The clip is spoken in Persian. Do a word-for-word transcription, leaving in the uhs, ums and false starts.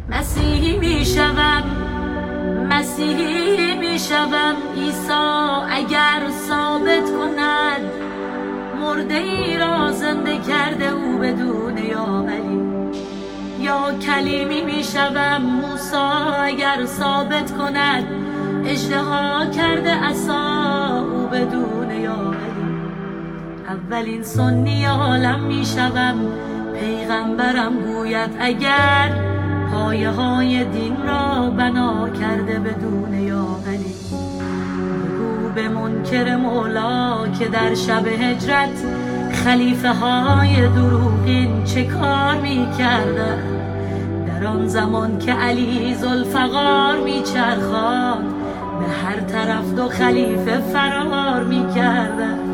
مسیحی میشوم مسیحی میشوم عیسی اگر ثابت کند مرده ای را زنده کرده او بدون یاوری. یا کلیمی میشوم موسی اگر ثابت کند اژدها کرده عصا او بدون یاوری. اولین سنی عالم میشوم پیغمبرم گوید اگر پایه های دین را بنا کرده بدون یاوری. بگو به منکر مولا که در شب هجرت خلیفه های دروغین چه کار می کرده، در آن زمان که علی ذوالفقار می چرخاند به هر طرف دو خلیفه فرار می کرده.